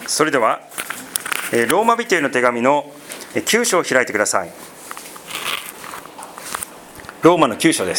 それではローマ人への手紙の9章を開いてください。ローマの9章です。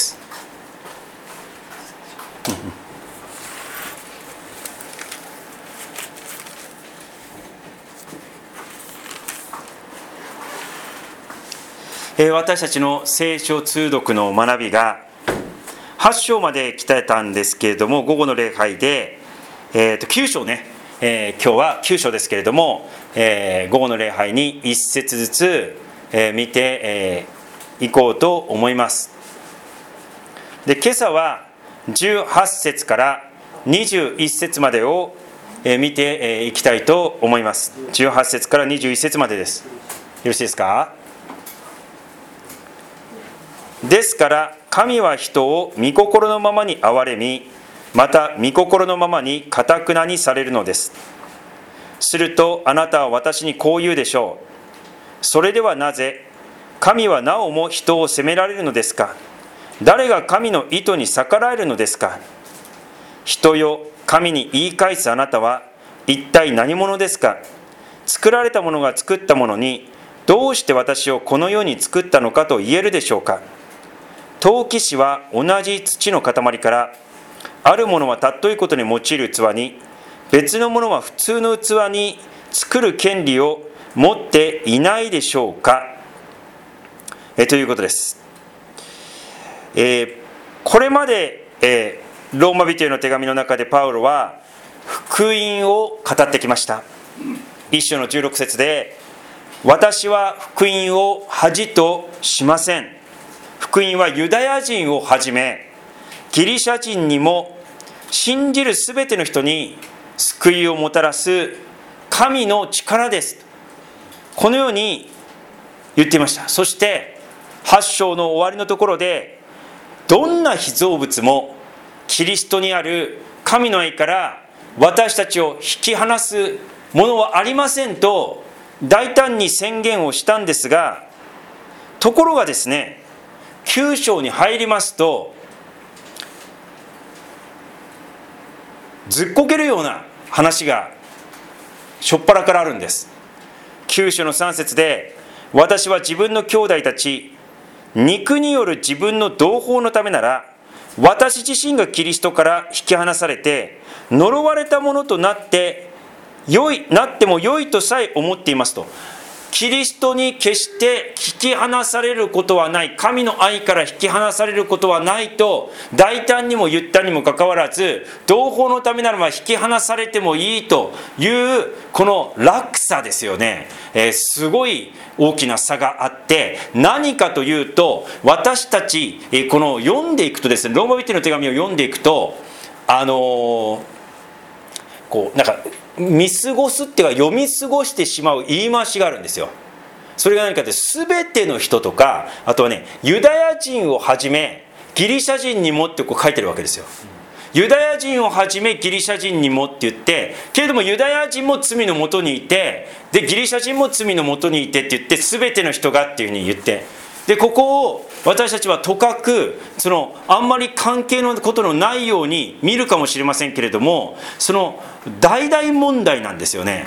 私たちの聖書通読の学びが8章まで来てたんですけれども、午後の礼拝で、9章ね、今日は9章ですけれども、午後の礼拝に1節ずつ、見ていこうと思います。で、今朝は18節から21節までを見ていきたいと思います。18節から21節までです。よろしいですか？ですから神は人を御心のままに憐れみ、また御心のままに堅なにされるのです。するとあなたは私にこう言うでしょう。それではなぜ神はなおも人を責められるのですか？誰が神の意図に逆らえるのですか？人よ、神に言い返すあなたは一体何者ですか？作られたものが作ったものに、どうして私をこの世に作ったのかと言えるでしょうか？陶器師は同じ土の塊から、あるものは尊いことに用いる器に、別のものは普通の器に作る権利を持っていないでしょうか？ということです。これまで、ローマ人への手紙の中でパウロは福音を語ってきました。1章の16節で、私は福音を恥としません。福音はユダヤ人をはじめギリシャ人にも信じるすべての人に救いをもたらす神の力です。このように言っていました。そして8章の終わりのところで、どんな被造物もキリストにある神の愛から私たちを引き離すものはありませんと大胆に宣言をしたんですが、ところがですね、9章に入りますとずっこけるような話がしょっぱなからあるんです。9章の3節で、私は自分の兄弟たち、肉による自分の同胞のためなら、私自身がキリストから引き離されて呪われたものとなっても良いとさえ思っていますと。キリストに決して引き離されることはない、神の愛から引き離されることはないと大胆にも言ったにもかかわらず、同胞のためならば引き離されてもいいというこの落差ですよね。すごい大きな差があって、何かというと、私たちこの読んでいくとですね、ローマ人の手紙を読んでいくと、こうなんか見過ごすっていうか、読み過ごしてしまう言い回しがあるんですよ。それが何かって、全ての人とか、あとはね、ユダヤ人をはじめギリシャ人にもってこう書いてるわけですよ。ユダヤ人をはじめギリシャ人にもって言って、けれどもユダヤ人も罪のもとにいて、でギリシャ人も罪のもとにいてって言って、全ての人がっていうふうに言って、でここを私たちはとかくあんまり関係のことのないように見るかもしれませんけれども、その大々問題なんですよね。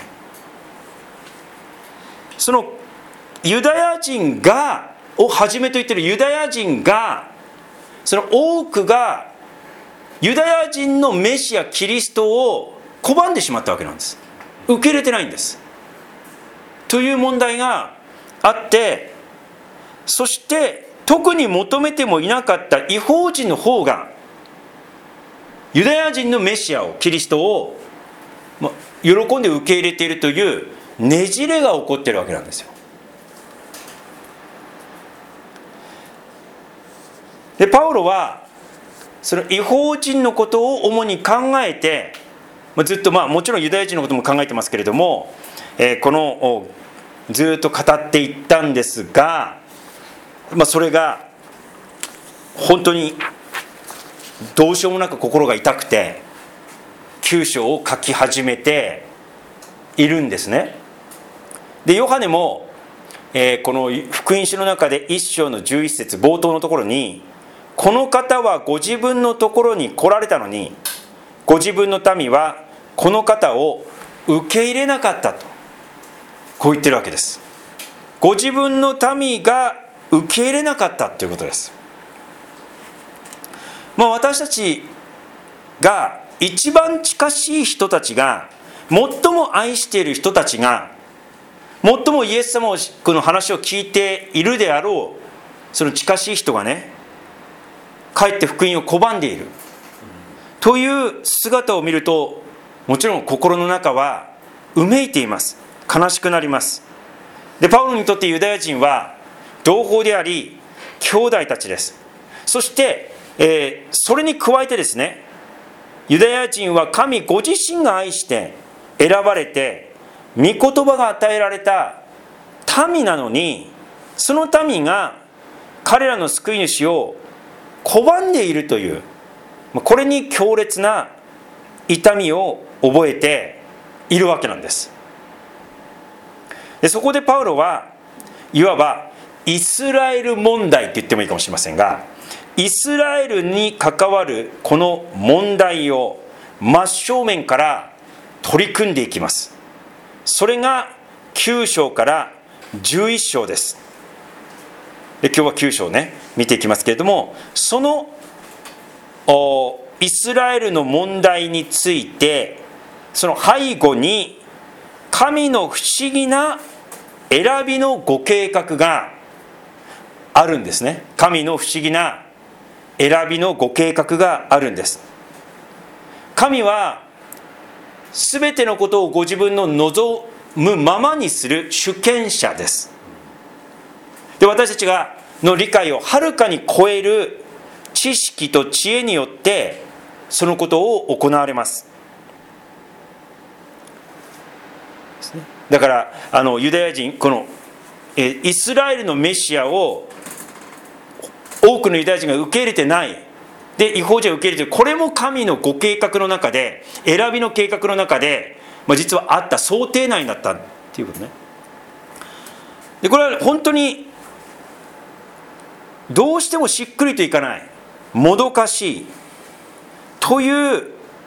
そのユダヤ人がをはじめと言っているユダヤ人が、その多くがユダヤ人のメシアキリストを拒んでしまったわけなんです。受け入れてないんですという問題があって、そして特に求めてもいなかった異邦人の方がユダヤ人のメシアを、キリストを喜んで受け入れているというねじれが起こっているわけなんですよ。でパウロはその異邦人のことを主に考えて、ずっともちろんユダヤ人のことも考えてますけれども、このずっと語っていったんですが、それが本当にどうしようもなく心が痛くて9章を書き始めているんですね。でヨハネも、この福音書の中で1章の11節冒頭のところに、この方はご自分のところに来られたのに、ご自分の民はこの方を受け入れなかったと、こう言ってるわけです。ご自分の民が受け入れなかったということです。私たちが一番近しい人たちが、最も愛している人たちが、最もイエス様の話を聞いているであろう、その近しい人がね、かえって福音を拒んでいるという姿を見ると、もちろん心の中はうめいています。悲しくなります。で、パウロにとってユダヤ人は同胞であり兄弟たちです。そして、それに加えてですね、ユダヤ人は神ご自身が愛して選ばれて御言葉が与えられた民なのに、その民が彼らの救い主を拒んでいるという、これに強烈な痛みを覚えているわけなんです。で、そこでパウロはいわばイスラエル問題って言ってもいいかもしれませんが、イスラエルに関わるこの問題を真正面から取り組んでいきます。それが9章から11章です。で、今日は9章ね、見ていきますけれども、そのイスラエルの問題について、その背後に神の不思議な選びのご計画があるんですね。神の不思議な選びのご計画があるんです。神はすべてのことをご自分の望むままにする主権者です。で、私たちの理解をはるかに超える知識と知恵によってそのことを行われます。だからユダヤ人、このイスラエルのメシアを多くのユダヤ人が受け入れてない。で、異邦人が受け入れている。これも神のご計画の中で、選びの計画の中で、実はあった想定内だったっていうことね。で、これは本当にどうしてもしっくりといかない、もどかしいという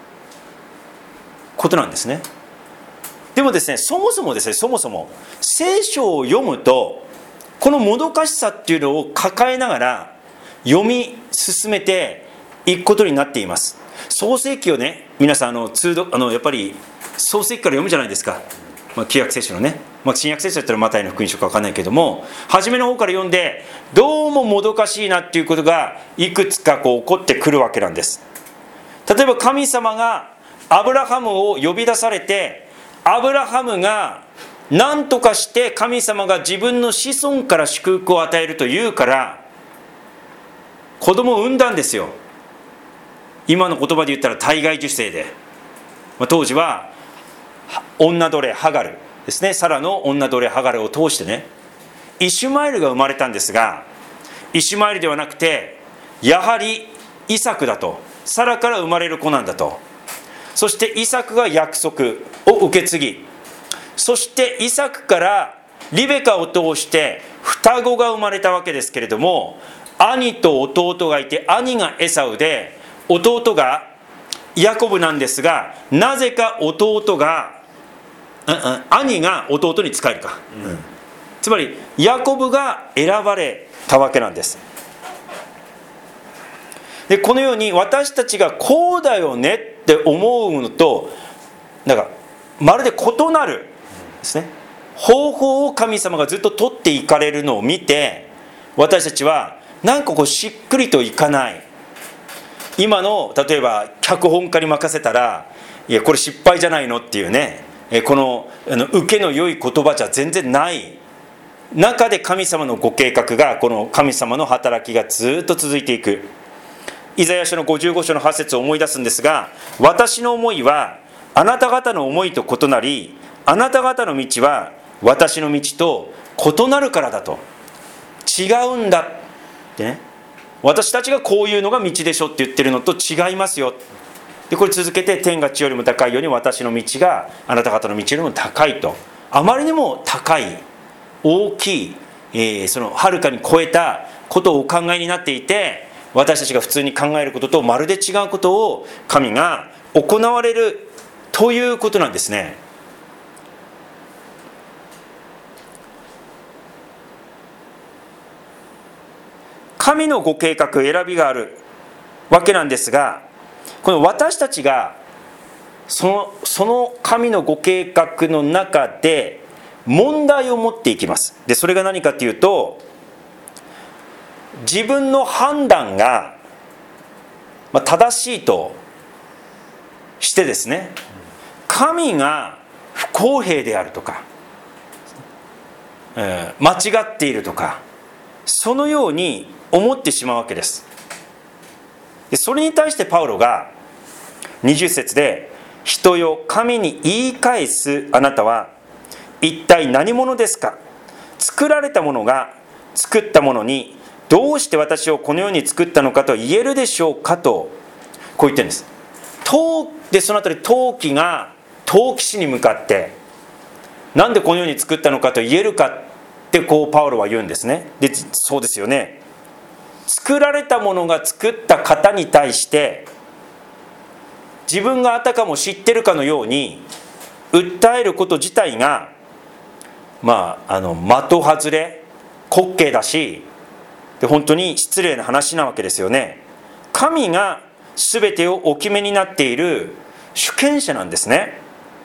ことなんですね。でもですね、そもそも聖書を読むと、このもどかしさっていうのを抱えながら読み進めていくことになっています。創世記をね、皆さんやっぱり創世記から読むじゃないですか。旧約聖書のね、新約聖書だったらマタイの福音書か分かんないけども、初めの方から読んでどうももどかしいなっていうことがいくつか起こってくるわけなんです。例えば神様がアブラハムを呼び出されて、アブラハムが何とかして神様が自分の子孫から祝福を与えるというから子供を産んだんですよ。今の言葉で言ったら体外受精で、当時は女奴隷ハガルですね、サラの女奴隷ハガルを通してね、イシュマエルが生まれたんですが、イシュマエルではなくてやはりイサクだと、サラから生まれる子なんだと。そしてイサクが約束を受け継ぎ、そしてイサクからリベカを通して双子が生まれたわけですけれども、兄と弟がいて、兄がエサウで弟がヤコブなんですが、なぜか兄が弟に仕えるか、つまりヤコブが選ばれたわけなんです。で、このように私たちがこうだよねって思うのとまるで異なるですね、方法を神様がずっと取っていかれるのを見て、私たちはしっくりといかない。今の例えば脚本家に任せたら、いやこれ失敗じゃないのっていうね、この受けの良い言葉じゃ全然ない中で、神様のご計画が、この神様の働きがずっと続いていく。イザヤ書の55章の8節を思い出すんですが、私の思いはあなた方の思いと異なり、あなた方の道は私の道と異なるからだと。違うんだってね、私たちがこういうのが道でしょって言ってるのと違いますよ。で、これ続けて、天が地よりも高いように私の道があなた方の道よりも高いと。あまりにも高い、大きい、そのはるかに超えたことをお考えになっていて、私たちが普通に考えることとまるで違うことを神が行われるということなんですね。 神のご計画、選びがあるわけなんですが、この私たちがその神のご計画の中で問題を持っていきます。でそれが何かというと、自分の判断が正しいとしてですね、神が不公平であるとか、間違っているとか、そのように思ってしまうわけです。でそれに対してパウロが20節で、人よ神に言い返すあなたは一体何者ですか。作られたものが作ったものにどうして私をこのように作ったのかと言えるでしょうかと、こう言ってるんです。でそのあたり陶器が陶器師に向かってなんでこのように作ったのかと言えるかってこうパウロは言うんですね。でそうですよね。作られたものが作った方に対して自分があたかも知ってるかのように訴えること自体が的外れ滑稽だし、で本当に失礼な話なわけですよね。神が全てをお決めになっている主権者なんですね。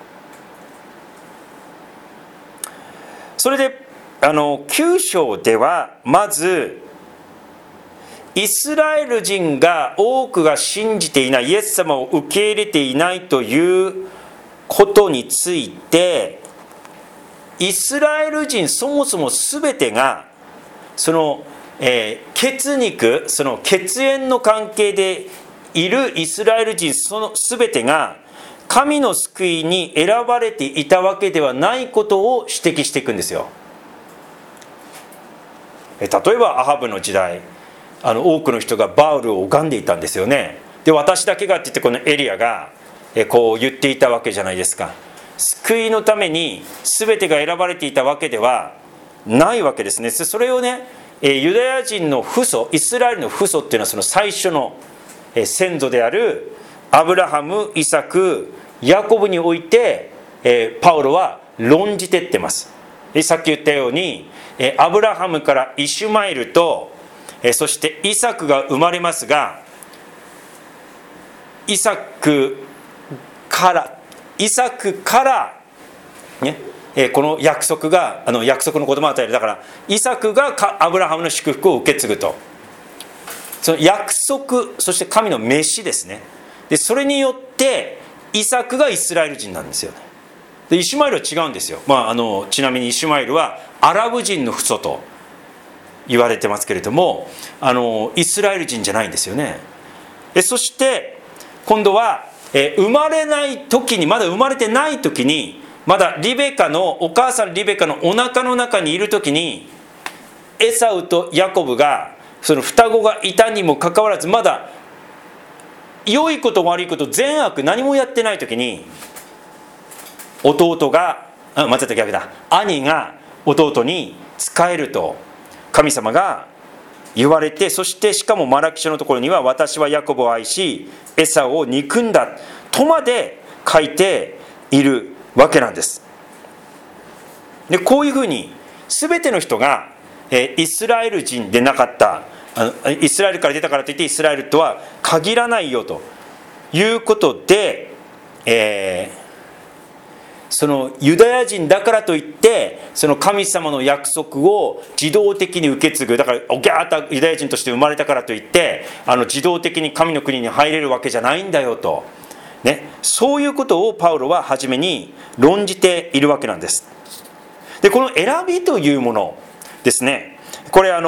それで9章ではまずイスラエル人が多くが信じていない、イエス様を受け入れていないということについて、イスラエル人そもそも全てがその、血肉、その血縁の関係でいるイスラエル人その全てが神の救いに選ばれていたわけではないことを指摘していくんですよ。例えばアハブの時代、多くの人がバウルを拝んでいたんですよね。で私だけがって言ってこのエリアがこう言っていたわけじゃないですか。救いのために全てが選ばれていたわけではないわけですね。それをね、ユダヤ人の父祖、イスラエルの父祖っていうのはその最初の先祖であるアブラハム、イサク、ヤコブにおいてパウロは論じてってます。さっき言ったようにアブラハムからイシュマエルとそしてイサクが生まれますが、イサクからね、この約束が約束の言葉を与える。だからイサクがアブラハムの祝福を受け継ぐと、その約束、そして神の召しですね。でそれによってイサクがイスラエル人なんですよね。でイシュマエルは違うんですよ。ちなみにイシュマエルはアラブ人の父祖と言われてますけれども、イスラエル人じゃないんですよね。そして今度は生まれない時に、まだ生まれてない時に、まだお母さんリベカのお腹の中にいる時に、エサウとヤコブがその双子がいたにもかかわらず、まだ良いこと悪いこと善悪何もやってない時に、兄が弟に仕えると神様が言われて、そしてしかもマラキ書のところには、私はヤコブを愛しエサウを憎んだとまで書いているわけなんです。でこういうふうに全ての人がイスラエル人でなかった、イスラエルから出たからといってイスラエルとは限らないよということで、そのユダヤ人だからといってその神様の約束を自動的に受け継ぐ、だからおぎゃーったユダヤ人として生まれたからといって自動的に神の国に入れるわけじゃないんだよと、ね、そういうことをパウロは初めに論じているわけなんです。でこの選びというものですね、これ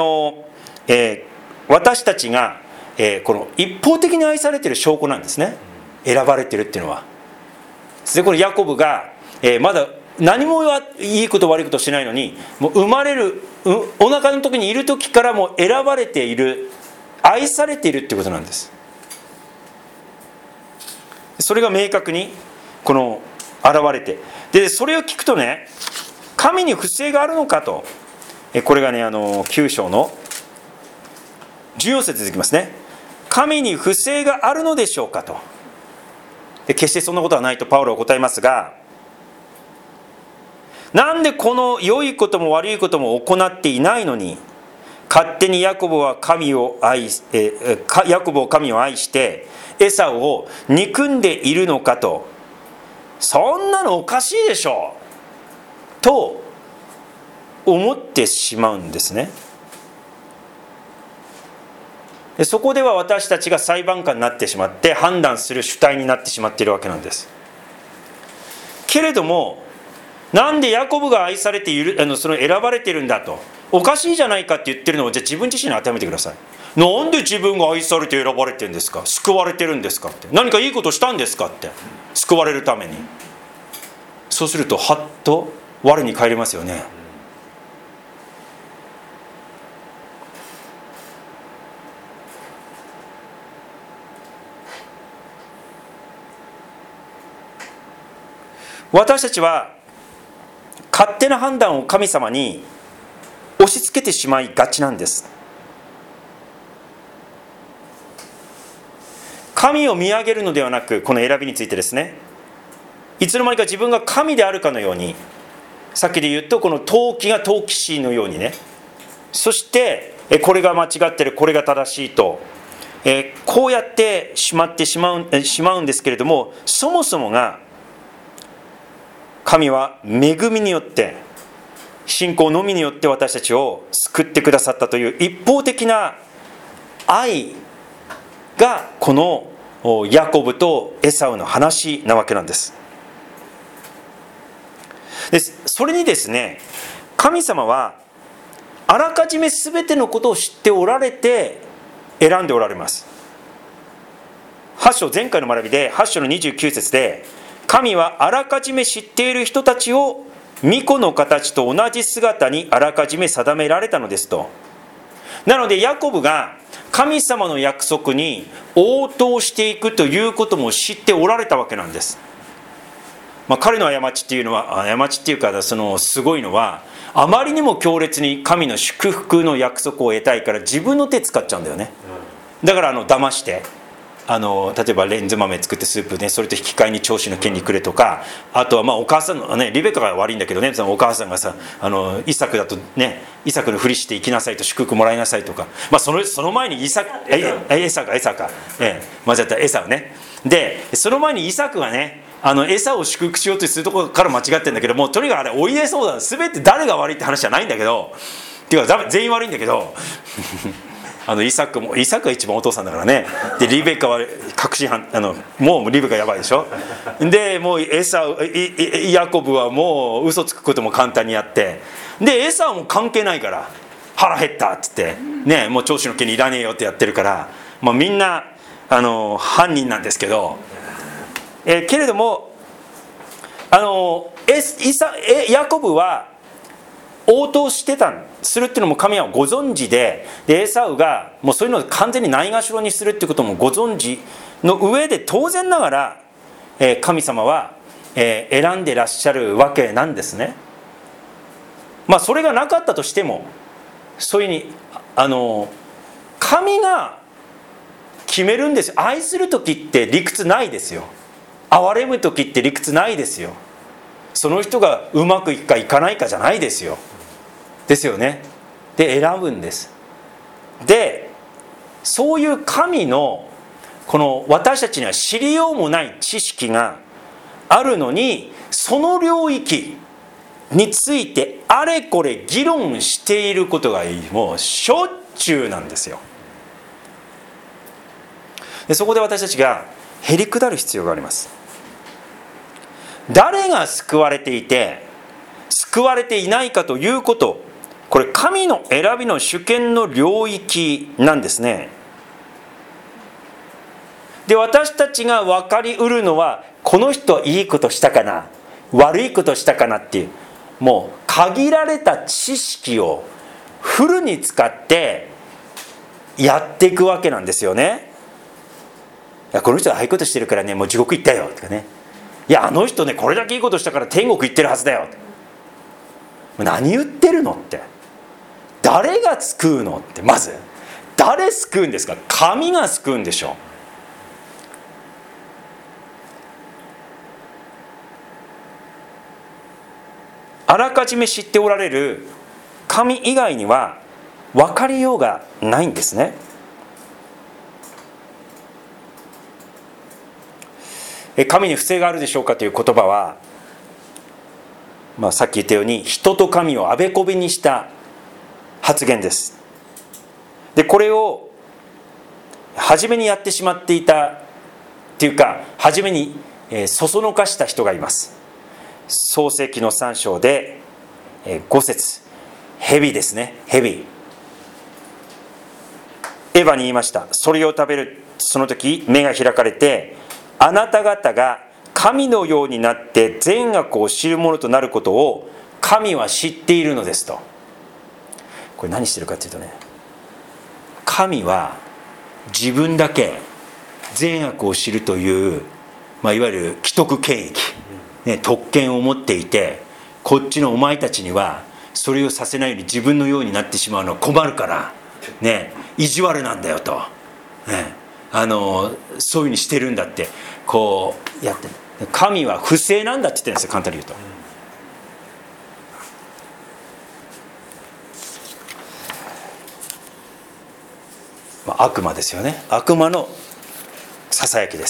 私たちが、この一方的に愛されている証拠なんですね。選ばれているっていうのは。でこのヤコブがまだ何もいいこと悪いことしないのに、もう生まれるお腹の時にいる時からもう選ばれている、愛されているっていうことなんです。それが明確にこの現れて、でそれを聞くとね、神に不正があるのかと、これがね9章の14節続きますね。神に不正があるのでしょうかと。で決してそんなことはないとパウロは答えますが、なんでこの良いことも悪いことも行っていないのに勝手にヤコブを神を愛してエサウを憎んでいるのかと、そんなのおかしいでしょと思ってしまうんですね。でそこでは私たちが裁判官になってしまって判断する主体になってしまっているわけなんです。けれども、なんでヤコブが愛されている、その選ばれているんだと、おかしいじゃないかって言ってるのを、じゃあ自分自身に当てはめてください。なんで自分が愛されて選ばれてるんですか、救われてるんですかって、何かいいことしたんですかって、救われるために。そうするとはっと我に返りますよね。私たちは勝手な判断を神様に押し付けてしまいがちなんです。神を見上げるのではなく、この選びについてですね、いつの間にか自分が神であるかのように、さっきで言うとこの陶器が陶器師のようにね、そしてこれが間違ってる、これが正しいと、こうやってしまうんですけれども、そもそもが神は恵みによって、信仰のみによって私たちを救ってくださったという一方的な愛がこのヤコブとエサウの話なわけなんです。それにですね、神様はあらかじめ全てのことを知っておられて選んでおられます。8章、前回の学びで8章の29節で、神はあらかじめ知っている人たちを御子の形と同じ姿にあらかじめ定められたのですと。なのでヤコブが神様の約束に応答していくということも知っておられたわけなんです。彼の過ちっていうのは、過ちっていうか、そのすごいのは、あまりにも強烈に神の祝福の約束を得たいから自分の手使っちゃうんだよね。だから騙して例えばレンズ豆作ってスープね、それと引き換えに長子の権利くれとか、あとはお母さんのね、リベカが悪いんだけどね、そのお母さんがさ、イサクだとね、イサクのふりして行きなさいと、祝福もらいなさいとか、その前にエサか、間違った、エサね。でその前にイサクがね、エサを祝福しようとするところから間違ってるんだけども、とにかくあれお家そうだ、全て誰が悪いって話じゃないんだけど、っていうか全員悪いんだけどイサクが一番お父さんだからね。でリベカは確信犯、もうリベカやばいでしょ。でもうヤコブはもう嘘つくことも簡単にやって、でエサはもう関係ないから腹減ったっつってね、もう長子の権利いらねえよってやってるから、みんな犯人なんですけど、けれどもヤコブは応答してするっていうのも神はご存知で、エサウがもうそういうのを完全にないがしろにするっていうこともご存知の上で、当然ながら神様は選んでらっしゃるわけなんですね。それがなかったとしても、そういうふうに神が決めるんですよ。愛する時って理屈ないですよ。憐れむ時って理屈ないですよ。その人がうまくいくかいかないかじゃないですよ。ですよね。で選ぶんです。でそういう神のこの私たちには知りようもない知識があるのに、その領域についてあれこれ議論していることがもうしょっちゅうなんですよ。でそこで私たちがへりくだる必要があります。誰が救われていて救われていないかということ、これ神の選びの主権の領域なんですね。で私たちが分かりうるのは、この人はいいことしたかな、悪いことしたかなっていう、もう限られた知識をフルに使ってやっていくわけなんですよね。いやこの人はああいうことしてるからね、もう地獄行ったよとかね、いやあの人ねこれだけいいことしたから天国行ってるはずだよ、何言ってるのって、誰が救うのって、まず誰救うんですか。神が救うんでしょう。あらかじめ知っておられる神以外には分かりようがないんですね。神に不正があるでしょうかという言葉は、さっき言ったように人と神をあべこべにした発言です。でこれを初めにやってしまっていたっていうか、初めにそそのかした人がいます。創世記の3章で5節、蛇ですね。蛇、エヴァに言いました。それを食べるその時目が開かれて、あなた方が神のようになって善悪を知るものとなることを神は知っているのですと。これ何してるかというとね、神は自分だけ善悪を知るという、いわゆる既得権益、特権を持っていて、こっちのお前たちにはそれをさせないように自分のようになってしまうのは困るから、意地悪なんだよと、そういうふうにしてるんだってこうやって、神は不正なんだって言ってるんですよ、簡単に言うと。悪魔ですよね。悪魔のささやきです。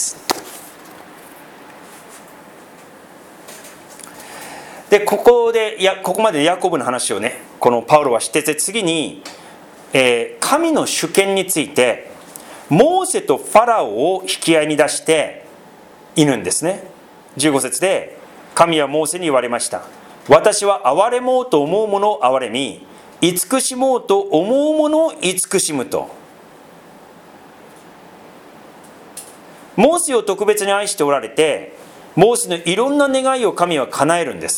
でここまでヤコブの話をね、このパウロはしてて、次に、神の主権についてモーセとファラオを引き合いに出しているんですね。15節で神はモーセに言われました。私は憐れもうと思うものを憐れみ、慈しもうと思うものを慈しむと。モーセを特別に愛しておられて、モーセのいろんな願いを神は叶えるんです。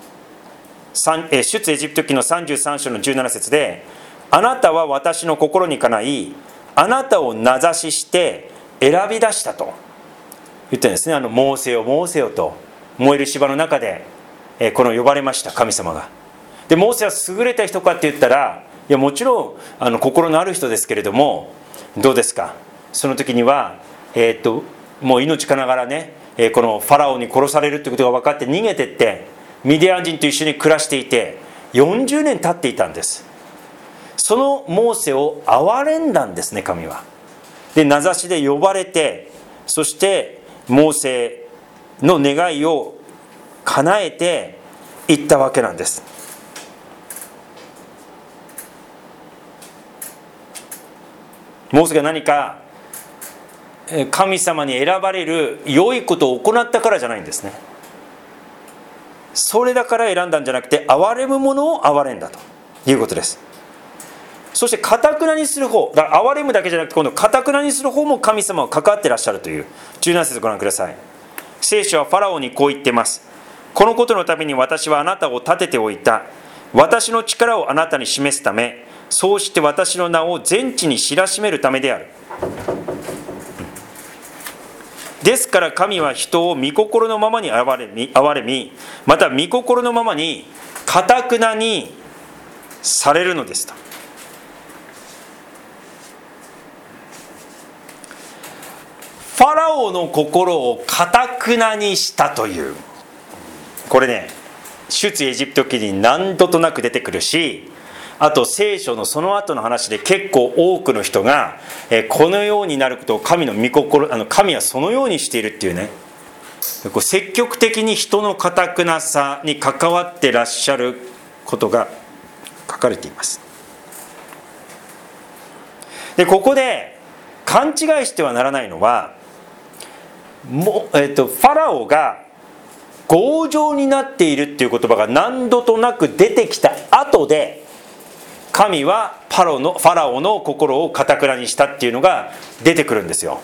出エジプト記の33章の17節で、あなたは私の心にかない、あなたを名指しして選び出したと言ってるんですね。モーセよモーセよと燃える芝の中で、この呼ばれました神様が。でモーセは優れた人かって言ったら、いやもちろん心のある人ですけれども、どうですか、その時にはもう命からがらね、このファラオに殺されるってことが分かって逃げてって、ミディアン人と一緒に暮らしていて40年経っていたんです。そのモーセを憐れんだんですね、神は。で名指しで呼ばれて、そしてモーセの願いを叶えていったわけなんです。モーセが何か神様に選ばれる良いことを行ったからじゃないんですね。それだから選んだんじゃなくて、憐れむものを憐れんだということです。そして堅くなにする方だから、憐れむだけじゃなくて今度堅くなにする方も神様は関わってらっしゃるという17節ご覧ください。聖書はファラオにこう言っています。このことのために私はあなたを立てておいた。私の力をあなたに示すため、そうして私の名を全地に知らしめるためである。ですから神は人を御心のままに憐れみ、また御心のままに堅くなにされるのですと。ファラオの心を堅くなにしたという、これね、出エジプト記に何度となく出てくるし、あと聖書のその後の話で結構多くの人がこのようになることを神の御心、神はそのようにしているっていうね、積極的に人の堅くなさに関わってらっしゃることが書かれています。でここで勘違いしてはならないのは、ファラオが強情になっているっていう言葉が何度となく出てきた後で、神はファラオの心を堅くなにしたっていうのが出てくるんですよ。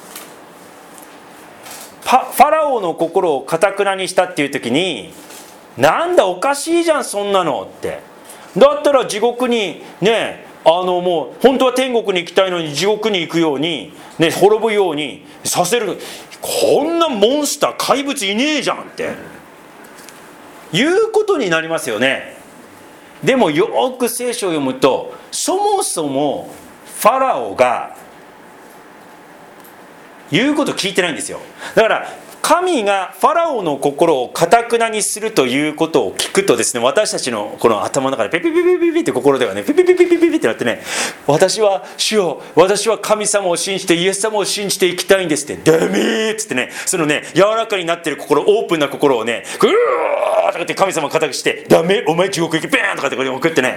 ファラオの心を堅くなにしたっていう時に、なんだおかしいじゃんそんなのって、だったら地獄にね、もう本当は天国に行きたいのに地獄に行くように、ね、滅ぶようにさせる、こんなモンスター怪物いねえじゃんっていうことになりますよね。でもよく聖書を読むと、そもそもファラオが言うこと聞いてないんですよ。だから神がファラオの心を堅くなにするということを聞くとですね、私たちのこの頭の中でピピピピピピって心ではね、ピピピピピピピってなってね、私は主よ、私は神様を信じてイエス様を信じていきたいんですって、ダメーっつってね、そのね柔らかになってる心、オープンな心をね、グーとかって神様を固くして、ダメ、お前地獄行きペーンとかってこれ送ってね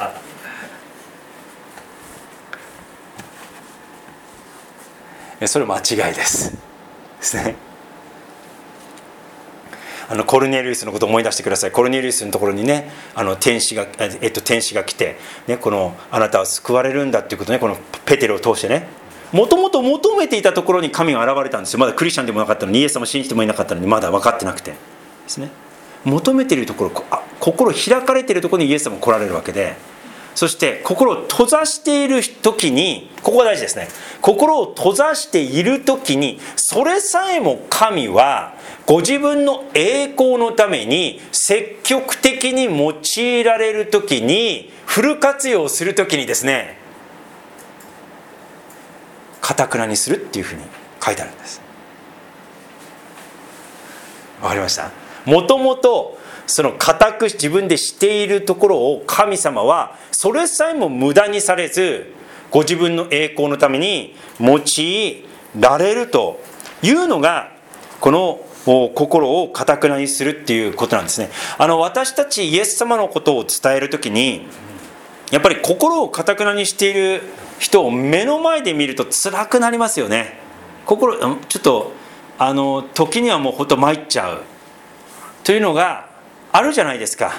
それ間違いですね。コルネリウスのことを思い出してください。コルネリウスのところにね、天使が来て、ね、このあなたは救われるんだっていうことね、このペテロを通してね、もともと求めていたところに神が現れたんですよ。まだクリスチャンでもなかったのに、イエス様を信じてもいなかったのに、まだ分かってなくてですね、求めているところ、心開かれているところにイエス様が来られるわけで、そして心を閉ざしている時に、ここが大事ですね、心を閉ざしている時に、それさえも神はご自分の栄光のために積極的に用いられる時に、フル活用する時にですね、堅くなにするっていうふうに書いてあるんです。わかりました？もともとその固く自分でしているところを、神様はそれさえも無駄にされず、ご自分の栄光のために用いられるというのが、この心を堅くなにするっていうことなんですね。私たちイエス様のことを伝えるときに、やっぱり心を堅くなにしている人を目の前で見ると辛くなりますよね。心ちょっと時にはもうほんと参っちゃうというのがあるじゃないですか。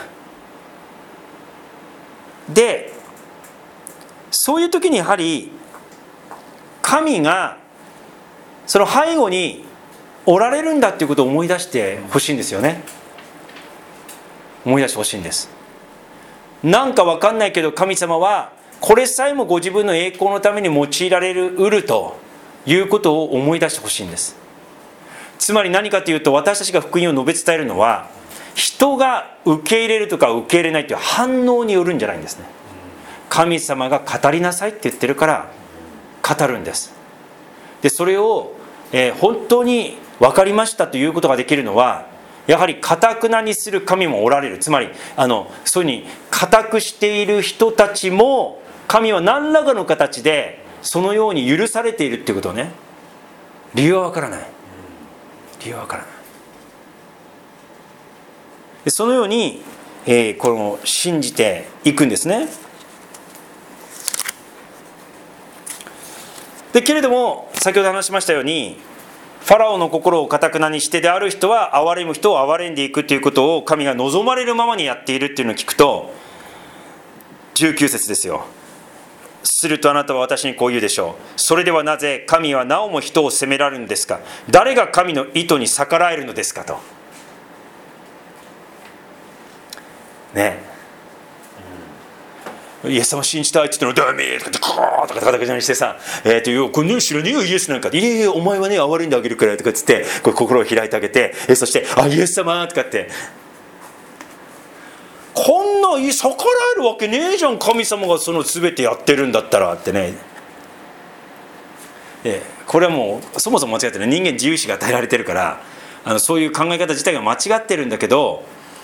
で、そういう時にやはり神がその背後におられるんだっていうことを思い出してほしいんですよね。思い出してほしいんです。なんか分かんないけど、神様はこれさえもご自分の栄光のために用いられるということを思い出してほしいんです。つまり何かというと、私たちが福音を述べ伝えるのは、人が受け入れるとか受け入れないという反応によるんじゃないんですね。神様が語りなさいって言ってるから語るんです。でそれを、本当に分かりましたということができるのは、やはり堅くなにする神もおられる。つまりそういうふうに堅くしている人たちも、神は何らかの形でそのように許されているっていうことをね、理由は分からない。理由は分からない。でそのように、この信じていくんですね。でけれども、先ほど話しましたように、ファラオの心を堅くなにしてである人は憐れむ人を憐れんでいくということを神が望まれるままにやっているっていうのを聞くと、19節ですよ。するとあなたは私にこう言うでしょう。それではなぜ神はなおも人を責められるのですか。誰が神の意図に逆らえるのですかとね。イエス様信じたいって言ってのダメとかってコーとかカタカタにしてさ、これね知らねえよイエスなんかで、いやお前はね憐れんであげるからとかっつって、これ心を開いてあげて、そしてイエス様とかって、こんな逆らえるわけねえじゃん、神様がその全てやってるんだったらってね。これはもうそもそも間違ってる。人間自由意志が与えられてるから、そういう考え方自体が間違ってるんだけど、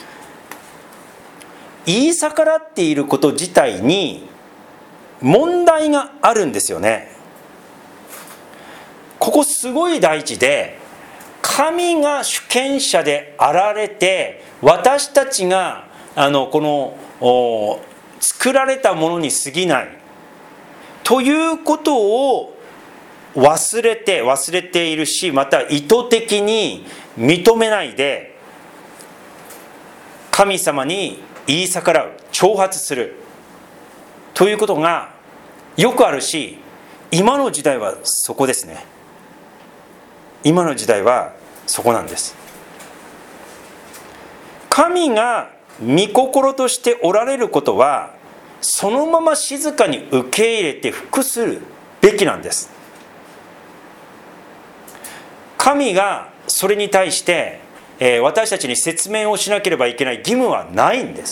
言い逆らっていること自体に問題があるんですよね。ここすごい大事で、神が主権者であられて、私たちがこの作られたものに過ぎないということを忘れているし、また意図的に認めないで神様に言い逆らう、挑発するということがよくあるし、今の時代はそこですね。今の時代はそこなんです。神が御心としておられることは、そのまま静かに受け入れて服するべきなんです。神がそれに対して私たちに説明をしなければいけない義務はないんです。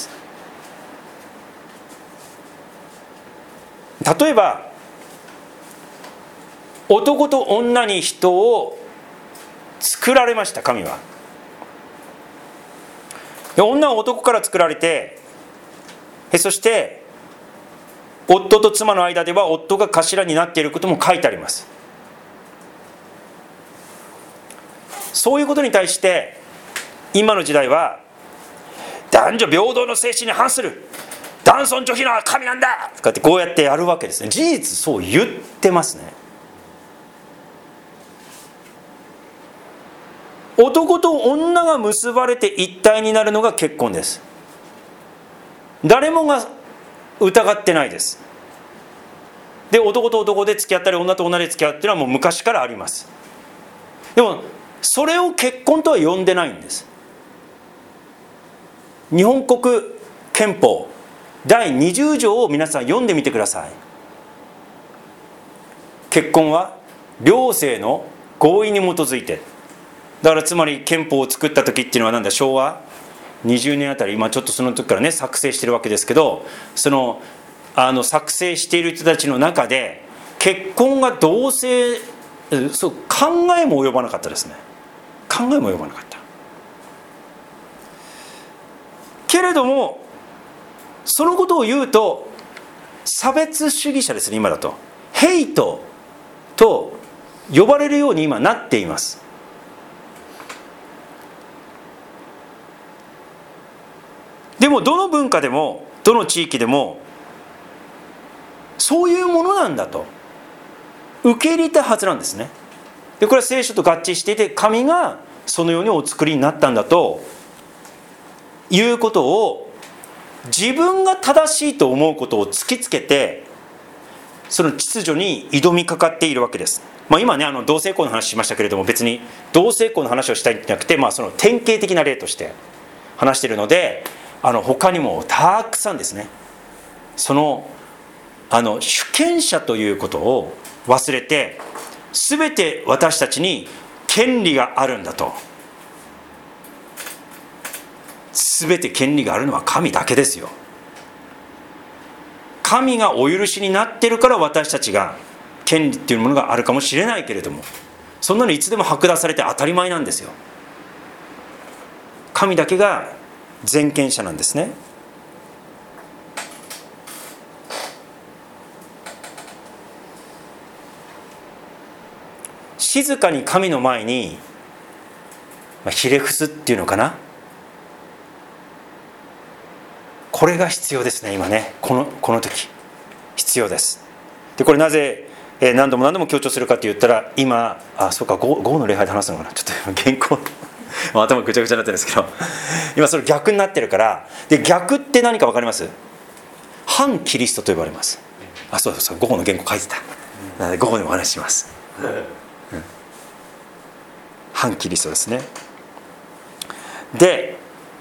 例えば男と女に人を作られました。神は女は男から作られて、そして夫と妻の間では夫が頭になっていることも書いてあります。そういうことに対して今の時代は男女平等の精神に反する、男尊女卑の神なんだとかってこうやってやるわけですね。事実そう言ってますね。男と女が結ばれて一体になるのが結婚です。誰もが疑ってないです。で、男と男で付き合ったり女と女で付き合うっていうのはもう昔からあります。でもそれを結婚とは呼んでないんです。日本国憲法第20条を皆さん読んでみてください。結婚は両性の合意に基づいて、だからつまり憲法を作った時っていうのはなんだ、昭和20年あたり、ちょっとその時からね作成してるわけですけど、その作成している人たちの中で結婚が同性、そう考えも及ばなかったですね。考えも及ばなかった。けれどもそのことを言うと差別主義者ですね。今だとヘイトと呼ばれるように今なっています。でもどの文化でもどの地域でもそういうものなんだと受け入れたはずなんですね。でこれは聖書と合致していて、神がそのようにお作りになったんだということを、自分が正しいと思うことを突きつけてその秩序に挑みかかっているわけです。今ね同性婚の話しましたけれども、別に同性婚の話をしたいんじゃなくて、その典型的な例として話しているので、他にもたくさんですね、その主権者ということを忘れて、全て私たちに権利があるんだと。全て権利があるのは神だけですよ。神がお許しになっているから私たちが権利っていうものがあるかもしれないけれども、そんなのいつでも剥奪されて当たり前なんですよ。神だけが全権者なんですね。静かに神の前に、ひれ伏すっていうのかな、これが必要ですね。今ね、この時必要です。でこれなぜ何度も強調するかって言ったら、今そうか午後の礼拝で話すのかな、ちょっと原稿頭ぐちゃぐちゃになってるんですけど、今それ逆になってるから。で逆って何か分かります？反キリストと呼ばれます。そう午後の原稿書いてた。なので午後でお話しします。反キリストですね。で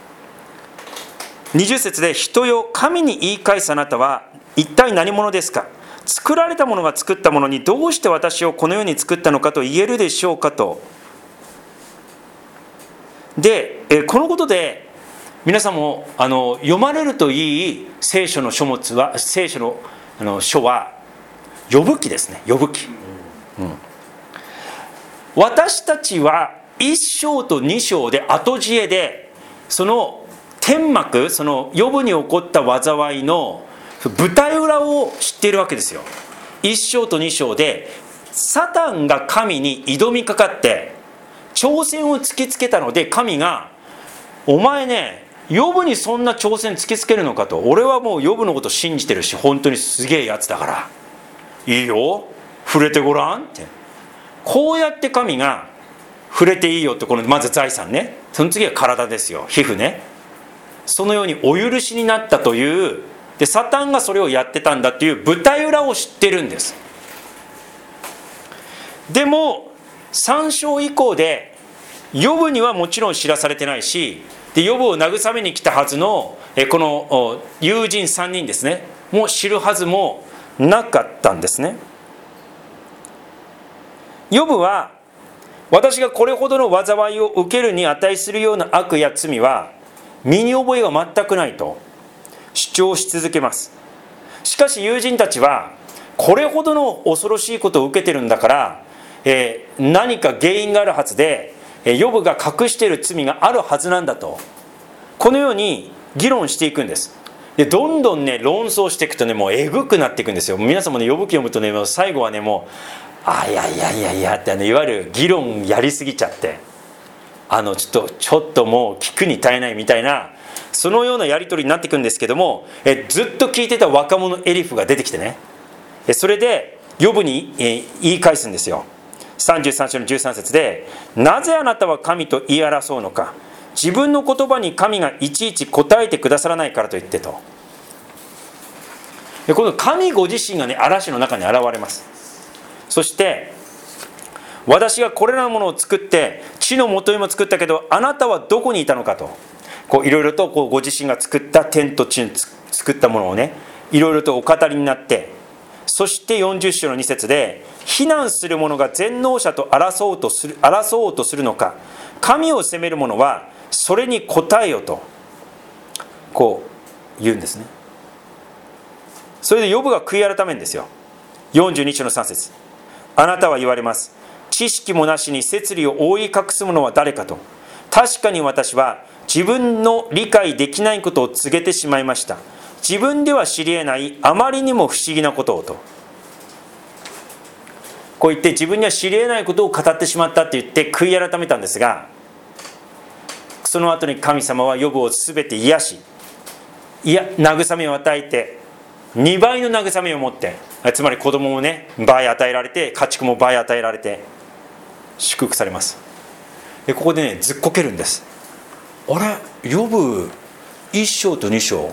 20節で、人よ神に言い返すあなたは一体何者ですか？作られたものが作ったものにどうして私をこの世に作ったのかと言えるでしょうかと。でこのことで皆さんも読まれるといい聖書の書物は、聖書の書は呼ぶ記ですね。呼ぶ記、私たちは1章と2章で後知恵で、その天幕、そのヨブに起こった災いの舞台裏を知っているわけですよ。1章と2章でサタンが神に挑みかかって挑戦を突きつけたので、神がお前ね、ヨブにそんな挑戦突きつけるのかと。俺はもうヨブのこと信じてるし、本当にすげえやつだからいいよ触れてごらんって、こうやって神が触れていいよって、このまず財産ね、その次は体ですよ、皮膚ね、そのようにお許しになったという、でサタンがそれをやってたんだという舞台裏を知ってるんです。でも3章以降でヨブにはもちろん知らされてないし、でヨブを慰めに来たはずのこの友人3人ですね、もう知るはずもなかったんですね。ヨブは、私がこれほどの災いを受けるに値するような悪や罪は身に覚えが全くないと主張し続けます。しかし友人たちは、これほどの恐ろしいことを受けてるんだから、何か原因があるはずで、 ヨブが隠している罪があるはずなんだと、このように議論していくんです。でどんどんね論争していくとね、もうえぐくなっていくんですよ。皆さんもねヨブ記読むとね、最後はねもういやっていわゆる議論やりすぎちゃって、ちょっともう聞くに耐えないみたいな、そのようなやり取りになっていくんですけども、ずっと聞いてた若者エリフが出てきてね、それでヨブに言い返すんですよ。33章の13節で、なぜあなたは神と言い争うのか、自分の言葉に神がいちいち答えてくださらないからと言ってと。この神ご自身がね嵐の中に現れます。そして私がこれらのものを作って地のもとにも作ったけど、あなたはどこにいたのかと、いろいろとご自身が作った天と地に作ったものをねいろいろとお語りになって、そして40章の2節で、非難する者が全能者と争おうとするのか、神を責める者はそれに答えよと、こう言うんですね。それでヨブが悔い改めるんですよ。42章の3節、あなたは言われます。知識もなしに摂理を覆い隠す者は誰かと。確かに私は自分の理解できないことを告げてしまいました。自分では知り得ないあまりにも不思議なことをと、こう言って自分には知り得ないことを語ってしまったって言って悔い改めたんですが、その後に神様はヨブを全て癒し、慰めを与えて、2倍の慰めを持って、つまり子供もね倍与えられて、家畜も倍与えられて祝福されます。でここでねずっこけるんです。あれ、ヨブ1章と2章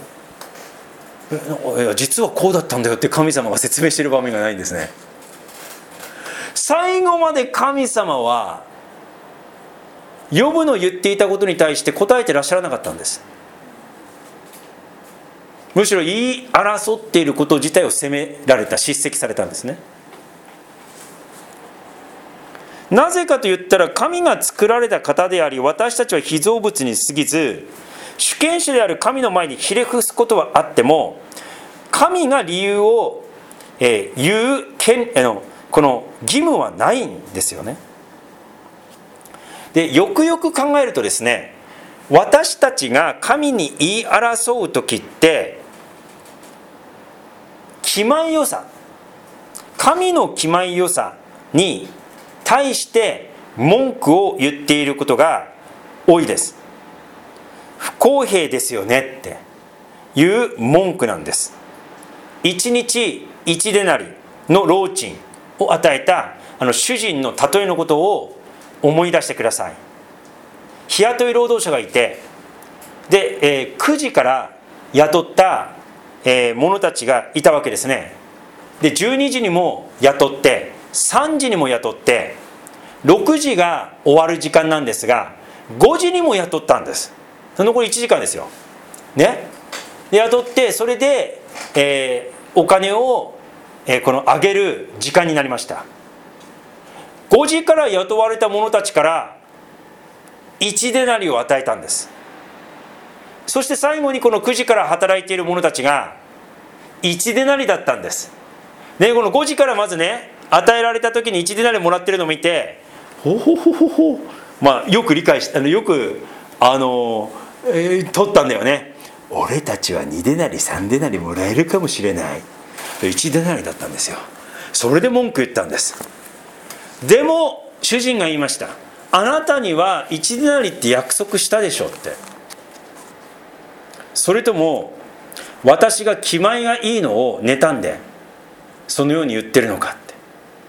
実はこうだったんだよって神様が説明している場面がないんですね。最後まで神様はヨブの言っていたことに対して答えてらっしゃらなかったんです。むしろ言い争っていること自体を責められた、叱責されたんですね。なぜかと言ったら、神が作られた方であり、私たちは被造物に過ぎず、主権者である神の前にひれ伏すことはあっても、神が理由を、言うこの義務はないんですよね。でよくよく考えるとですね、私たちが神に言い争う時って、気前よさ、神の気前よさに対して文句を言っていることが多いです。不公平ですよねっていう文句なんです。1日1デナリの労賃を与えた主人の例えのことを思い出してください。日雇い労働者がいて、で、9時から雇った者たちがいたわけですね。で12時にも雇って、3時にも雇って、6時が終わる時間なんですが5時にも雇ったんです。残り1時間ですよ、ね、で雇って、それで、お金を、上げる時間になりました。5時から雇われた者たちから1デナリを与えたんです。そして最後にこの9時から働いている者たちが1デナリだったんです。でこの5時からまずね与えられた時に1デナリもらってるのを見て、よく理解した、よく取ったんだよね。俺たちは2デナリ3デナリもらえるかもしれない、1デナリだったんですよ。それで文句言ったんです。でも主人が言いました。あなたには1デナリって約束したでしょって。それとも私が気前がいいのを妬んでそのように言ってるのかって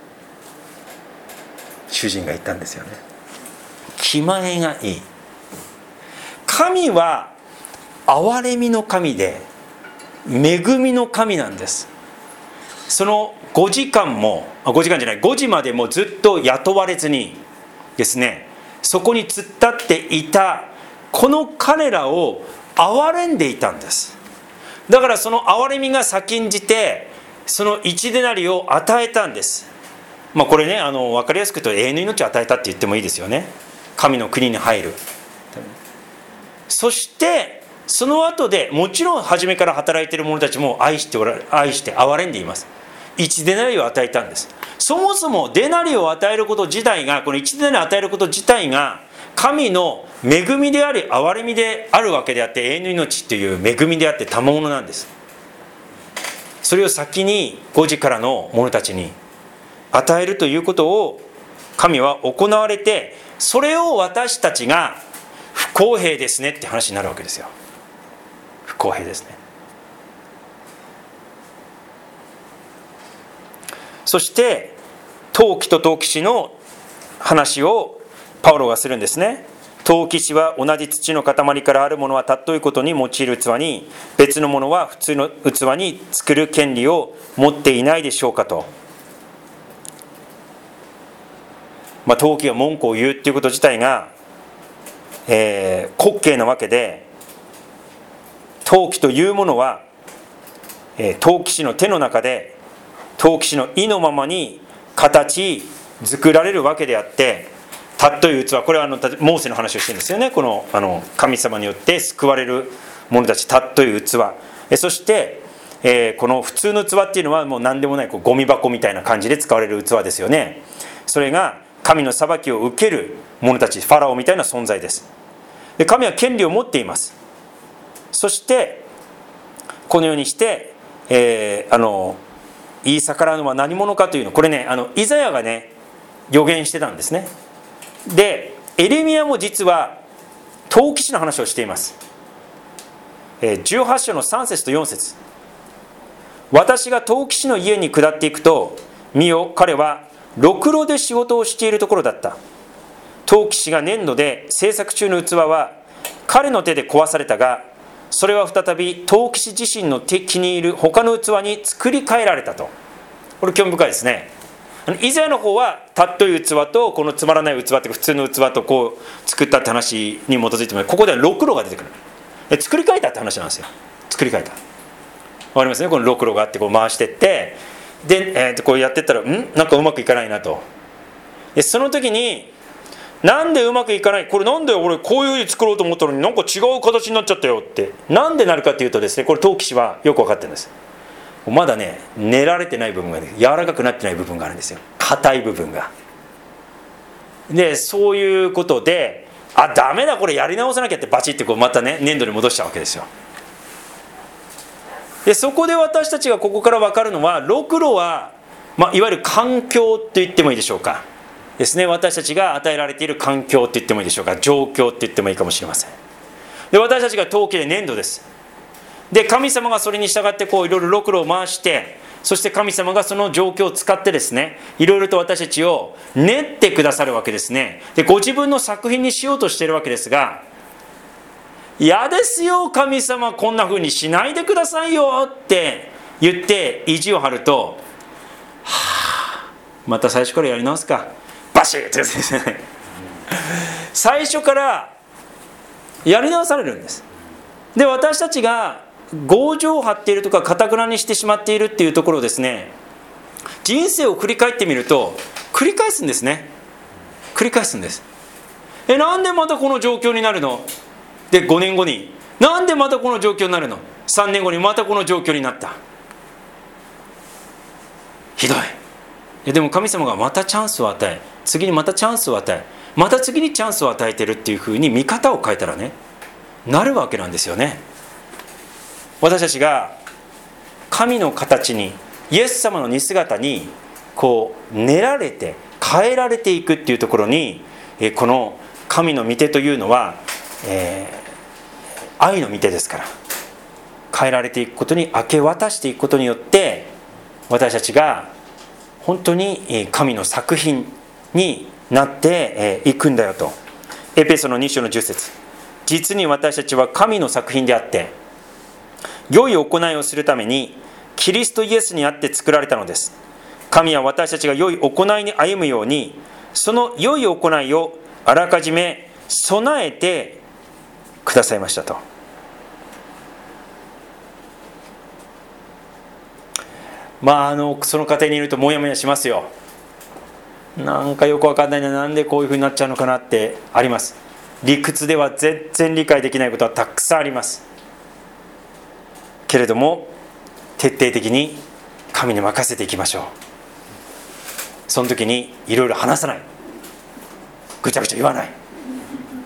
主人が言ったんですよね。気前がいい。神は憐れみの神で恵みの神なんです。その5時までもずっと雇われずにですね、そこに突っ立っていたこの彼らを憐れんでいたんです。だからその憐れみが先んじてその1デナリを与えたんです。これね分かりやすく言うと永遠の命を与えたって言ってもいいですよね。神の国に入る。そしてその後でもちろん初めから働いている者たちも愛して憐れんでいます。1デナリを与えたんです。そもそもデナリを与えること自体が、この1デナリを与えること自体が神の恵みであり憐れみであるわけであって、永遠の命という恵みであって賜物なんです。それを先に5時からの者たちに与えるということを神は行われて、それを私たちが不公平ですねって話になるわけですよ。不公平ですね。そして陶器と陶器師の話をパウロがするんですね。陶器師は同じ土の塊からあるものは尊いことに用いる器に、別のものは普通の器に作る権利を持っていないでしょうかと。陶器が文句を言うっていうこと自体が、滑稽なわけで、陶器というものは、陶器師の手の中で陶器師の意のままに形作られるわけであって、尊い器、これはモーセの話をしてるんですよね。この神様によって救われる者たち、尊い器。そして、この普通の器っていうのはもう何でもないゴミ箱みたいな感じで使われる器ですよね。それが神の裁きを受ける者たち、ファラオみたいな存在です。で、神は権利を持っています。そしてこのようにして、言い逆らうのは何者かというの、これね、イザヤがね予言してたんですね。で、エレミヤも実は陶器師の話をしています。18章の3節と4節、私が陶器師の家に下っていくと、見よ、彼はろくろで仕事をしているところだった。陶器師が粘土で制作中の器は彼の手で壊されたが、それは再び陶器師自身の気に入る他の器に作り変えられたと。これ興味深いですね。イザヤの方は尊い器とこのつまらない器って普通の器とこう作ったって話に基づいても、ここではろくろが出てくる。作り変えたって話なんですよ。作り変えた。わかりますね。このろくろがあってこう回してってで、こうやってったらなんかうまくいかないなと。でその時に、なんでうまくいかない、これなんで俺こういうふうに作ろうと思ったのになんか違う形になっちゃったよって、なんでなるかっていうとですね、これ陶器師はよく分かってるんです。まだね練られてない部分が、ね、柔らかくなってない部分があるんですよ。硬い部分が。でそういうことで、ダメだこれやり直さなきゃってバチってこうまたね粘土に戻しちゃうわけですよ。でそこで私たちがここから分かるのは、ろくろは、いわゆる環境って言ってもいいでしょうかですね。私たちが与えられている環境って言ってもいいでしょうか、状況って言ってもいいかもしれません。で私たちが陶器で粘土です。で神様がそれに従ってこういろいろろくろを回して、そして神様がその状況を使ってですね、いろいろと私たちを練ってくださるわけですね。でご自分の作品にしようとしているわけですが、嫌ですよ神様こんな風にしないでくださいよって言って意地を張ると、また最初からやり直すか、バシッとですね最初からやり直されるんです。で私たちが強情を張っているとか堅くなにしてしまっているっていうところをですね、人生を振り返ってみると繰り返すんですね。繰り返すんです。なんでまたこの状況になるので、5年後になんでまたこの状況になるの、3年後にまたこの状況になった。ひどい。でも神様がまたチャンスを与え、次にまたチャンスを与え、また次にチャンスを与えてるっていうふうに見方を変えたらね、なるわけなんですよね。私たちが神の形に、イエス様の似姿にこう練られて変えられていくっていうところに、この神の御手というのは、愛の御手ですから、変えられていくことに、明け渡していくことによって私たちが本当に神の作品になっていくんだよと。エペソの2章の10節、実に私たちは神の作品であって、良い行いをするためにキリストイエスにあって作られたのです。神は私たちが良い行いに歩むように、その良い行いをあらかじめ備えてくださいましたと。その過程にいるとモヤモヤしますよ。なんかよく分かんないな、なんでこういうふうになっちゃうのかなってあります。理屈では全然理解できないことはたくさんありますけれども、徹底的に神に任せていきましょう。その時にいろいろ話さない、ぐちゃぐちゃ言わない、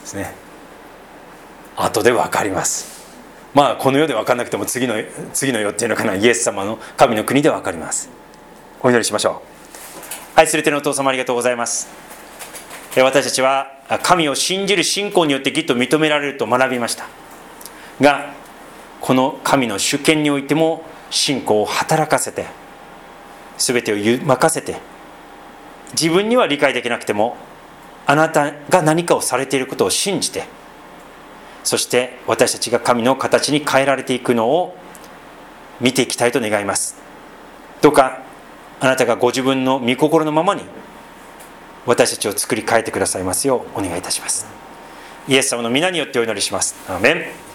ですね。後で分かります。まあこの世で分かんなくても次の世っていうのかな、イエス様の神の国で分かります。お祈りしましょう。愛する天のお父様、ありがとうございます。私たちは神を信じる信仰によって義と認められると学びましたが、この神の主権においても信仰を働かせて、全てを任せて、自分には理解できなくてもあなたが何かをされていることを信じて、そして私たちが神の形に変えられていくのを見ていきたいと願います。どうかあなたがご自分の御心のままに私たちを作り変えてくださいますようお願いいたします。イエス様の皆によってお祈りします。アーメン。